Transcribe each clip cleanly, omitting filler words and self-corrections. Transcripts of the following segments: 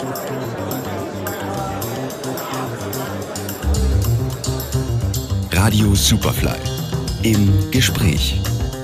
Radio Superfly im Gespräch.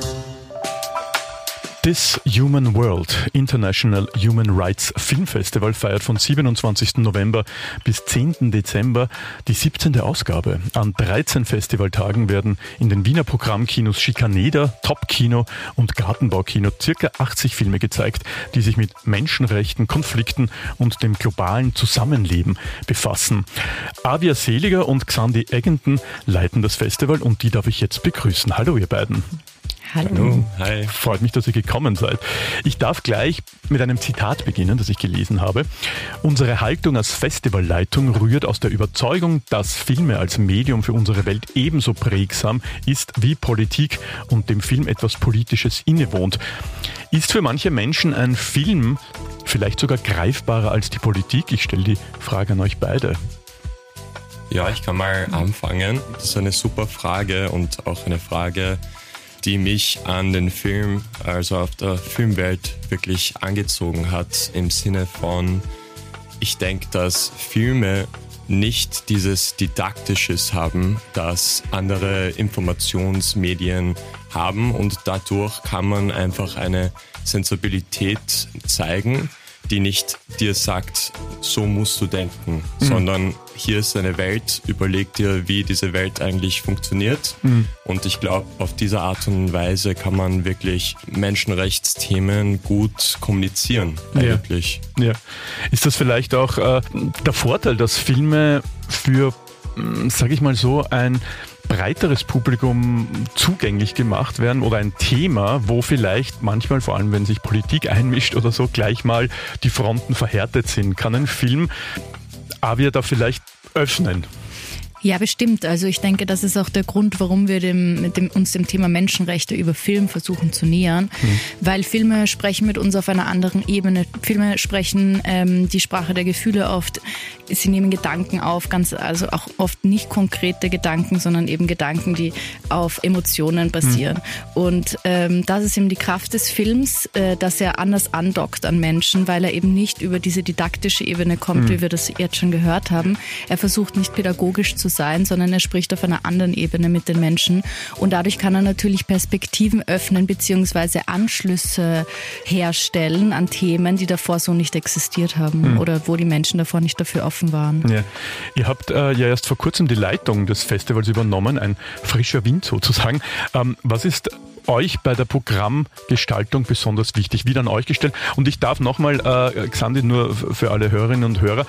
This Human World International Human Rights Film Festival feiert von 27. November bis 10. Dezember die 17. Ausgabe. An 13 Festivaltagen werden in den Wiener Programmkinos Schikaneder, Top Kino und Gartenbaukino ca. 80 Filme gezeigt, die sich mit Menschenrechten, Konflikten und dem globalen Zusammenleben befassen. Avia Seliger und Xandi Eggenton leiten das Festival und die darf ich jetzt begrüßen. Hallo ihr beiden. Hallo. Hi. Freut mich, dass ihr gekommen seid. Ich darf gleich mit einem Zitat beginnen, das ich gelesen habe. Unsere Haltung als Festivalleitung rührt aus der Überzeugung, dass Filme als Medium für unsere Welt ebenso prägsam ist wie Politik und dem Film etwas Politisches innewohnt. Ist für manche Menschen ein Film vielleicht sogar greifbarer als die Politik? Ich stelle die Frage an euch beide. Ja, ich kann mal anfangen. Das ist eine super Frage und auch eine Frage, die mich an den Film, also auf der Filmwelt wirklich angezogen hat, im Sinne von, ich denke, dass Filme nicht dieses Didaktisches haben, das andere Informationsmedien haben, und dadurch kann man einfach eine Sensibilität zeigen, die nicht dir sagt, so musst du denken, sondern hier ist eine Welt, überleg dir, wie diese Welt eigentlich funktioniert. Und ich glaube, auf diese Art und Weise kann man wirklich Menschenrechtsthemen gut kommunizieren, eigentlich. Ja. Ist das vielleicht auch der Vorteil, dass Filme für, sage ich mal so, ein breiteres Publikum zugänglich gemacht werden oder ein Thema, wo vielleicht manchmal, vor allem wenn sich Politik einmischt oder so, gleich mal die Fronten verhärtet sind? Kann ein Film Avia da vielleicht öffnen? Ja, bestimmt. Also ich denke, das ist auch der Grund, warum wir uns dem Thema Menschenrechte über Film versuchen zu nähern, weil Filme sprechen mit uns auf einer anderen Ebene. Filme sprechen die Sprache der Gefühle oft. Sie nehmen Gedanken auf, also auch oft nicht konkrete Gedanken, sondern eben Gedanken, die auf Emotionen basieren. Und das ist eben die Kraft des Films, dass er anders andockt an Menschen, weil er eben nicht über diese didaktische Ebene kommt, wie wir das jetzt schon gehört haben. Er versucht nicht pädagogisch zu sein, sondern er spricht auf einer anderen Ebene mit den Menschen, und dadurch kann er natürlich Perspektiven öffnen bzw. Anschlüsse herstellen an Themen, die davor so nicht existiert haben oder wo die Menschen davor nicht dafür offen waren. Ja. Ihr habt ja erst vor kurzem die Leitung des Festivals übernommen, ein frischer Wind sozusagen. Was ist euch bei der Programmgestaltung besonders wichtig? Wieder an euch gestellt. Und ich darf nochmal, Xandi, nur für alle Hörerinnen und Hörer,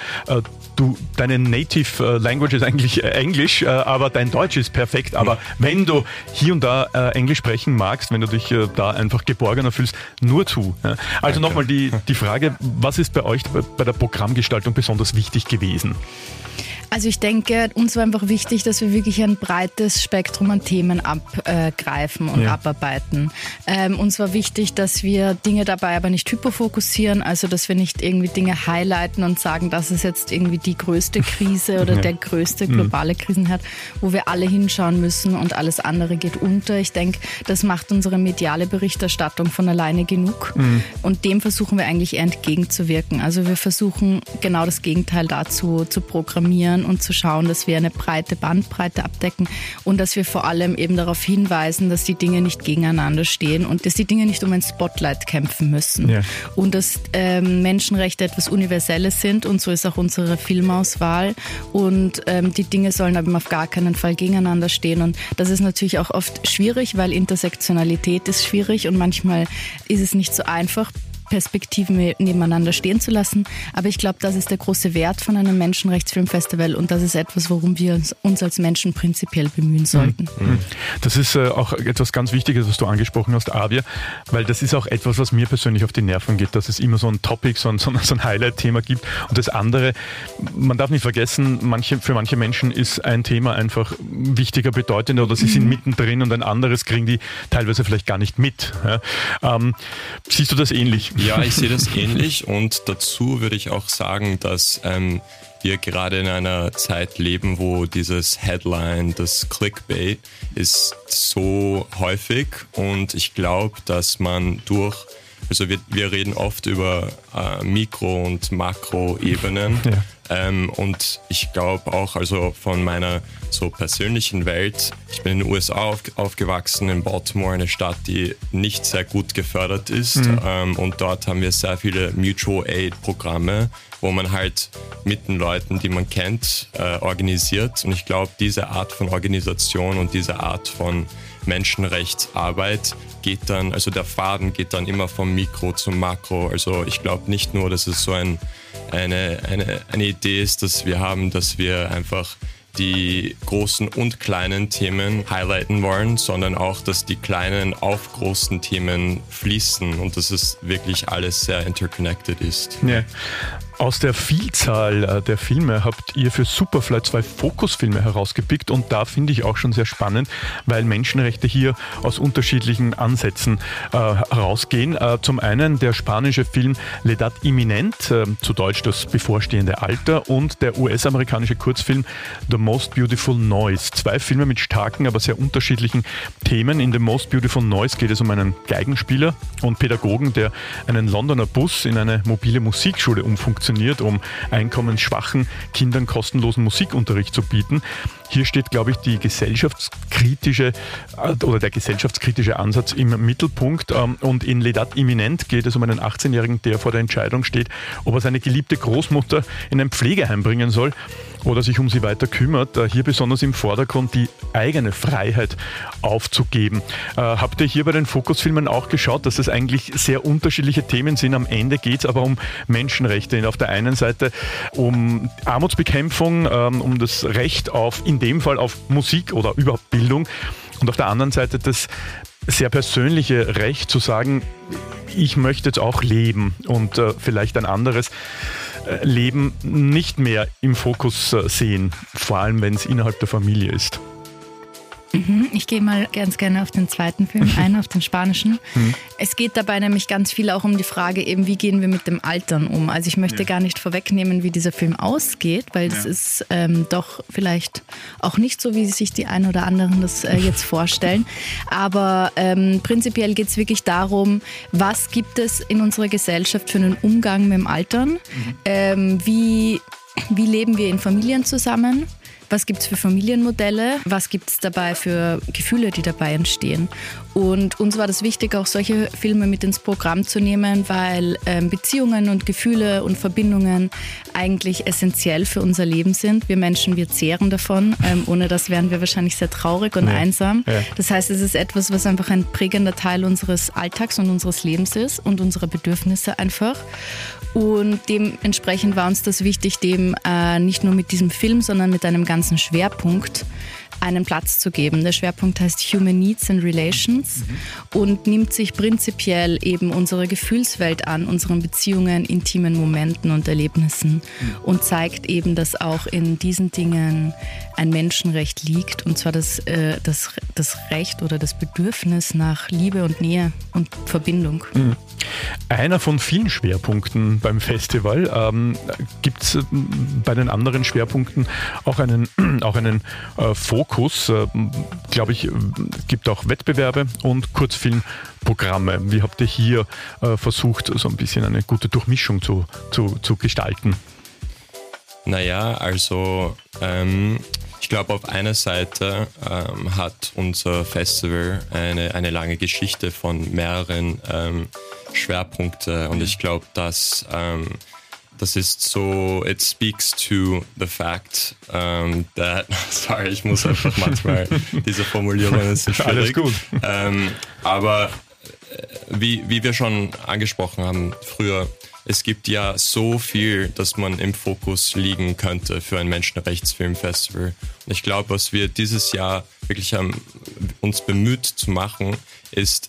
deine Native Language ist eigentlich Englisch, aber dein Deutsch ist perfekt. Aber wenn du hier und da Englisch sprechen magst, wenn du dich da einfach geborgener fühlst, nur zu. Ja? Also nochmal die Frage, was ist bei euch bei der Programmgestaltung besonders wichtig gewesen? Also ich denke, uns war einfach wichtig, dass wir wirklich ein breites Spektrum an Themen abgreifen und abarbeiten. Uns war wichtig, dass wir Dinge dabei aber nicht hyperfokussieren, also dass wir nicht irgendwie Dinge highlighten und sagen, das ist jetzt irgendwie die größte Krise oder der größte globale Krisenherd, wo wir alle hinschauen müssen und alles andere geht unter. Ich denke, das macht unsere mediale Berichterstattung von alleine genug und dem versuchen wir eigentlich eher entgegenzuwirken. Also wir versuchen genau das Gegenteil dazu zu programmieren und zu schauen, dass wir eine breite Bandbreite abdecken und dass wir vor allem eben darauf hinweisen, dass die Dinge nicht gegeneinander stehen und dass die Dinge nicht um ein Spotlight kämpfen müssen. Ja. Und dass Menschenrechte etwas Universelles sind, und so ist auch unsere Filmauswahl, und die Dinge sollen aber auf gar keinen Fall gegeneinander stehen, und das ist natürlich auch oft schwierig, weil Intersektionalität ist schwierig und manchmal ist es nicht so einfach, Perspektiven nebeneinander stehen zu lassen. Aber ich glaube, das ist der große Wert von einem Menschenrechtsfilmfestival, und das ist etwas, worum wir uns als Menschen prinzipiell bemühen sollten. Das ist auch etwas ganz Wichtiges, was du angesprochen hast, Avia, weil das ist auch etwas, was mir persönlich auf die Nerven geht, dass es immer so ein Topic, so ein Highlight-Thema gibt, und das andere, man darf nicht vergessen, für manche Menschen ist ein Thema einfach wichtiger, bedeutender, oder sie sind mittendrin und ein anderes kriegen die teilweise vielleicht gar nicht mit. Ja. Siehst du das ähnlich? Ja, ich sehe das ähnlich, und dazu würde ich auch sagen, dass wir gerade in einer Zeit leben, wo dieses Headline, das Clickbait ist so häufig, und ich glaube, dass man durch Also wir reden oft über Mikro- und Makroebenen. Ja. Und ich glaube auch, also von meiner so persönlichen Welt, ich bin in den USA aufgewachsen, in Baltimore, eine Stadt, die nicht sehr gut gefördert ist. Und dort haben wir sehr viele Mutual Aid Programme, wo man halt mit den Leuten, die man kennt, organisiert. Und ich glaube, diese Art von Organisation und diese Art von Menschenrechtsarbeit geht dann, also der Faden geht dann immer vom Mikro zum Makro. Also ich glaube nicht nur, dass es so eine Idee ist, dass wir haben, dass wir einfach die großen und kleinen Themen highlighten wollen, sondern auch, dass die kleinen auf großen Themen fließen und dass es wirklich alles sehr interconnected ist. Ja. Aus der Vielzahl der Filme habt ihr für Superfly 2 Fokusfilme herausgepickt und da finde ich auch schon sehr spannend, weil Menschenrechte hier aus unterschiedlichen Ansätzen herausgehen. Zum einen der spanische Film L'Edad Imminent, zu Deutsch das bevorstehende Alter, und der US-amerikanische Kurzfilm The Most Beautiful Noise. 2 Filme mit starken, aber sehr unterschiedlichen Themen. In The Most Beautiful Noise geht es um einen Geigenspieler und Pädagogen, der einen Londoner Bus in eine mobile Musikschule umfunktioniert, um einkommensschwachen Kindern kostenlosen Musikunterricht zu bieten. Hier steht, glaube ich, der gesellschaftskritische Ansatz im Mittelpunkt. Und in L'Edad Imminent geht es um einen 18-Jährigen, der vor der Entscheidung steht, ob er seine geliebte Großmutter in ein Pflegeheim bringen soll oder sich um sie weiter kümmert. Hier besonders im Vordergrund die eigene Freiheit aufzugeben. Habt ihr hier bei den Fokusfilmen auch geschaut, dass es eigentlich sehr unterschiedliche Themen sind? Am Ende geht es aber um Menschenrechte. Auf der einen Seite um Armutsbekämpfung, um das Recht in dem Fall auf Musik oder überhaupt Bildung, und auf der anderen Seite das sehr persönliche Recht zu sagen, ich möchte jetzt auch leben und vielleicht ein anderes Leben nicht mehr im Fokus sehen, vor allem wenn es innerhalb der Familie ist. Ich gehe mal ganz gerne auf den zweiten Film ein, auf den spanischen. Es geht dabei nämlich ganz viel auch um die Frage, eben, wie gehen wir mit dem Altern um. Also ich möchte gar nicht vorwegnehmen, wie dieser Film ausgeht, weil das ist doch vielleicht auch nicht so, wie sich die einen oder anderen das jetzt vorstellen. Aber prinzipiell geht es wirklich darum, was gibt es in unserer Gesellschaft für einen Umgang mit dem Altern? Wie leben wir in Familien zusammen? Was gibt es für Familienmodelle? Was gibt es dabei für Gefühle, die dabei entstehen? Und uns war das wichtig, auch solche Filme mit ins Programm zu nehmen, weil Beziehungen und Gefühle und Verbindungen eigentlich essentiell für unser Leben sind. Wir Menschen, wir zehren davon. Ohne das wären wir wahrscheinlich sehr traurig und einsam. Ja. Das heißt, es ist etwas, was einfach ein prägender Teil unseres Alltags und unseres Lebens ist und unserer Bedürfnisse einfach. Und dementsprechend war uns das wichtig, dem nicht nur mit diesem Film, sondern mit einem ganzen Schwerpunkt einen Platz zu geben. Der Schwerpunkt heißt Human Needs and Relations und nimmt sich prinzipiell eben unsere Gefühlswelt an, unseren Beziehungen, intimen Momenten und Erlebnissen und zeigt eben, dass auch in diesen Dingen ein Menschenrecht liegt, und zwar das Recht oder das Bedürfnis nach Liebe und Nähe und Verbindung. Einer von vielen Schwerpunkten beim Festival. Gibt es bei den anderen Schwerpunkten auch einen Fokus? Glaube ich, gibt auch Wettbewerbe und Kurzfilmprogramme. Wie habt ihr hier versucht, so ein bisschen eine gute Durchmischung zu gestalten? Naja, also ich glaube, auf einer Seite hat unser Festival eine lange Geschichte von mehreren Schwerpunkte, und ich glaube, dass das ist so, it speaks to the fact that, sorry, ich muss einfach manchmal, diese Formulierungen sind schwierig. Alles gut. Aber wie wir schon angesprochen haben früher, es gibt ja so viel, dass man im Fokus liegen könnte für ein Menschenrechtsfilmfestival. Und ich glaube, was wir dieses Jahr wirklich haben uns bemüht zu machen, ist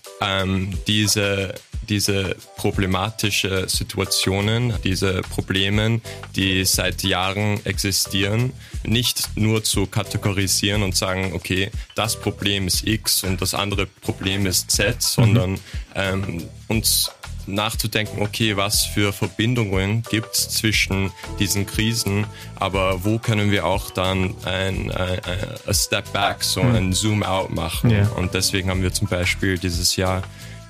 diese problematische Situationen, diese Probleme, die seit Jahren existieren, nicht nur zu kategorisieren und sagen, okay, das Problem ist X und das andere Problem ist Z, sondern uns nachzudenken, okay, was für Verbindungen gibt es zwischen diesen Krisen, aber wo können wir auch dann ein Step Back, so ein Zoom Out machen. Yeah. Und deswegen haben wir zum Beispiel dieses Jahr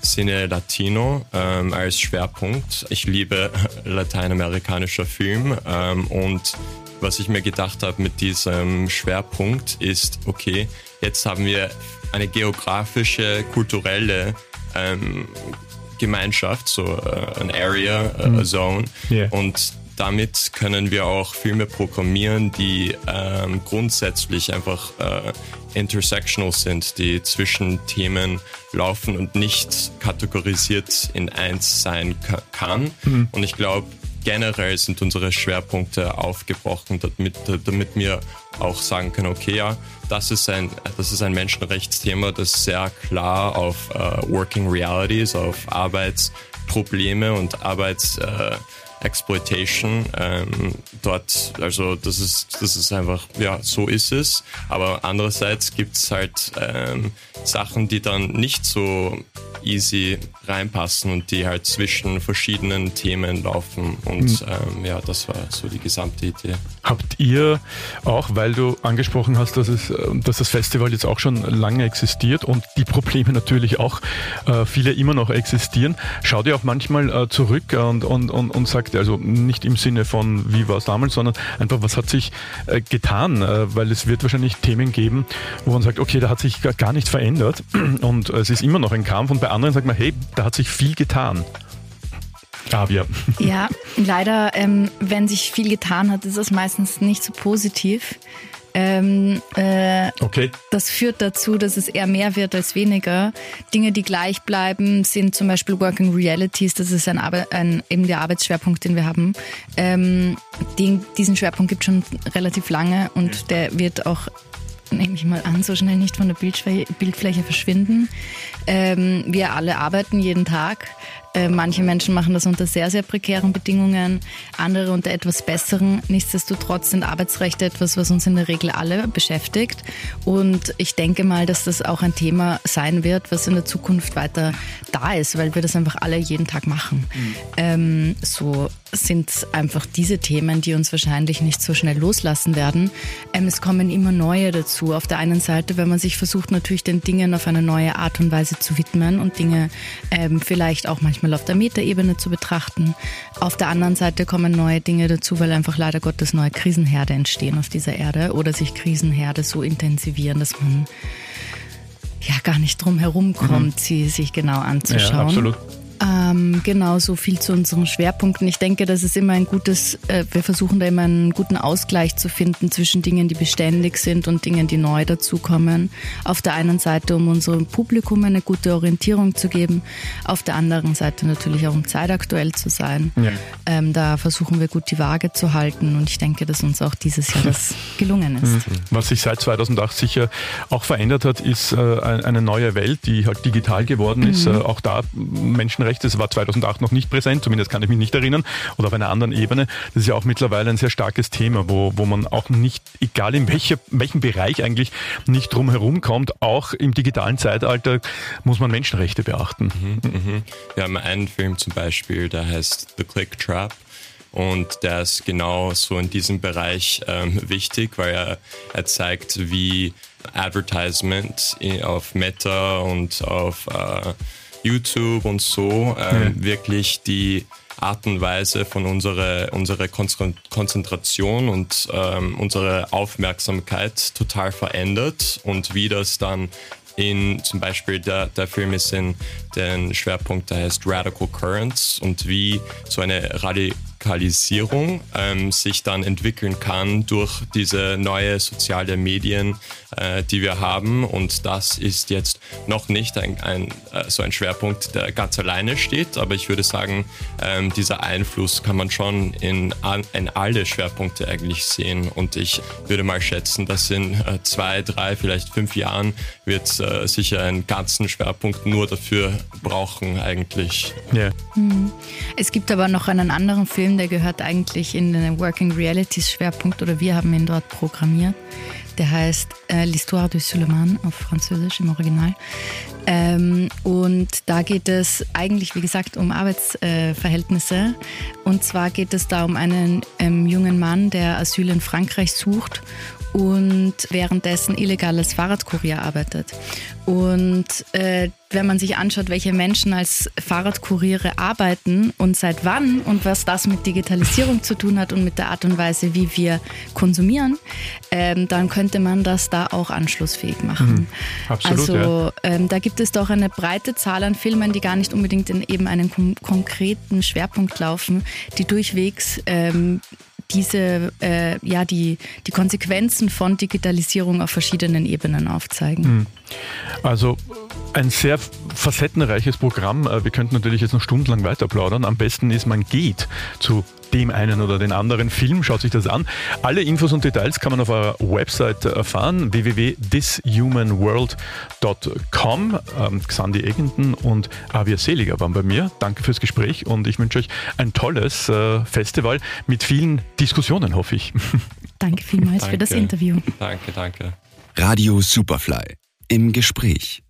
Cine Latino als Schwerpunkt. Ich liebe lateinamerikanischer Film und was ich mir gedacht habe mit diesem Schwerpunkt ist, okay, jetzt haben wir eine geografische, kulturelle Gemeinschaft, so ein Area, a Zone. Yeah. Und damit können wir auch Filme programmieren, die grundsätzlich einfach intersectional sind, die zwischen Themen laufen und nicht kategorisiert in eins sein kann. Und ich glaube, generell sind unsere Schwerpunkte aufgebrochen, damit wir auch sagen können, okay, ja, das ist ein Menschenrechtsthema, das sehr klar auf Working Realities, auf Arbeitsprobleme und Exploitation dort, also das ist einfach, ja, so ist es. Aber andererseits gibt es halt Sachen, die dann nicht so easy reinpassen und die halt zwischen verschiedenen Themen laufen. Und ja, das war so die gesamte Idee. Habt ihr auch, weil du angesprochen hast, dass das Festival jetzt auch schon lange existiert und die Probleme natürlich auch viele immer noch existieren, schaut ihr auch manchmal zurück und sagt, also nicht im Sinne von wie war es damals, sondern einfach, was hat sich getan, weil es wird wahrscheinlich Themen geben, wo man sagt, okay, da hat sich gar nichts verändert und es ist immer noch ein Kampf und bei anderen sagt man, hey, da hat sich viel getan. Ja, leider, wenn sich viel getan hat, ist das meistens nicht so positiv. Okay. Das führt dazu, dass es eher mehr wird als weniger. Dinge, die gleich bleiben, sind zum Beispiel Working Realities. Das ist eben der Arbeitsschwerpunkt, den wir haben. Diesen Schwerpunkt gibt es schon relativ lange und der wird auch, nehme ich mal an, so schnell nicht von der Bildfläche verschwinden. Wir alle arbeiten jeden Tag. Manche Menschen machen das unter sehr, sehr prekären Bedingungen, andere unter etwas besseren. Nichtsdestotrotz sind Arbeitsrechte etwas, was uns in der Regel alle beschäftigt. Und ich denke mal, dass das auch ein Thema sein wird, was in der Zukunft weiter da ist, weil wir das einfach alle jeden Tag machen. So sind einfach diese Themen, die uns wahrscheinlich nicht so schnell loslassen werden. Es kommen immer neue dazu. Auf der einen Seite, wenn man sich versucht, natürlich den Dingen auf eine neue Art und Weise zu widmen und Dinge vielleicht auch manchmal auf der Metaebene zu betrachten. Auf der anderen Seite kommen neue Dinge dazu, weil einfach leider Gottes neue Krisenherde entstehen auf dieser Erde oder sich Krisenherde so intensivieren, dass man ja gar nicht drum herum kommt, sie sich genau anzuschauen. Ja, absolut. Genau, so viel zu unseren Schwerpunkten. Ich denke, das ist immer wir versuchen da immer einen guten Ausgleich zu finden zwischen Dingen, die beständig sind und Dingen, die neu dazukommen. Auf der einen Seite, um unserem Publikum eine gute Orientierung zu geben, auf der anderen Seite natürlich auch, um zeitaktuell zu sein. Ja. Da versuchen wir gut die Waage zu halten und ich denke, dass uns auch dieses Jahr das gelungen ist. Was sich seit 2008 sicher auch verändert hat, ist eine neue Welt, die halt digital geworden ist. Auch da Menschenrechte, das war 2008 noch nicht präsent, zumindest kann ich mich nicht erinnern, oder auf einer anderen Ebene. Das ist ja auch mittlerweile ein sehr starkes Thema, wo man auch nicht, egal in welchem Bereich eigentlich, nicht drum herum kommt. Auch im digitalen Zeitalter muss man Menschenrechte beachten. Wir haben einen Film zum Beispiel, der heißt The Click Trap. Und der ist genau so in diesem Bereich wichtig, weil er zeigt, wie Advertisement auf Meta und auf YouTube und so wirklich die Art und Weise von unserer Konzentration und unsere Aufmerksamkeit total verändert und wie das dann zum Beispiel der Film ist in den Schwerpunkt, der heißt Radical Currents und wie so eine Radikalisierung sich dann entwickeln kann durch diese neue soziale Medien, die wir haben. Und das ist jetzt noch nicht so ein Schwerpunkt, der ganz alleine steht, aber ich würde sagen, dieser Einfluss kann man schon in alle Schwerpunkte eigentlich sehen. Und ich würde mal schätzen, dass in 2, 3, vielleicht 5 Jahren wird sicher einen ganzen Schwerpunkt nur dafür brauchen eigentlich. Yeah. Es gibt aber noch einen anderen Film, der gehört eigentlich in den Working Realities Schwerpunkt oder wir haben ihn dort programmiert. Der heißt L'Histoire de Suleiman auf Französisch im Original. Und da geht es eigentlich, wie gesagt, um Arbeitsverhältnisse. Und zwar geht es da um einen jungen Mann, der Asyl in Frankreich sucht und währenddessen illegal als Fahrradkurier arbeitet. Und wenn man sich anschaut, welche Menschen als Fahrradkuriere arbeiten und seit wann und was das mit Digitalisierung zu tun hat und mit der Art und Weise, wie wir konsumieren, dann könnte man das da auch anschlussfähig machen. Absolut, also da gibt es doch eine breite Zahl an Filmen, die gar nicht unbedingt in eben einen konkreten Schwerpunkt laufen, die durchwegs die Konsequenzen von Digitalisierung auf verschiedenen Ebenen aufzeigen. Also ein sehr facettenreiches Programm. Wir könnten natürlich jetzt noch stundenlang weiter plaudern. Am besten ist, man geht zu dem einen oder den anderen Film, schaut sich das an. Alle Infos und Details kann man auf eurer Website erfahren, www.thishumanworld.com. Xandi Egenden und Avia Seliger waren bei mir. Danke fürs Gespräch und ich wünsche euch ein tolles Festival mit vielen Diskussionen, hoffe ich. Danke vielmals für das Interview. Danke. Radio Superfly im Gespräch.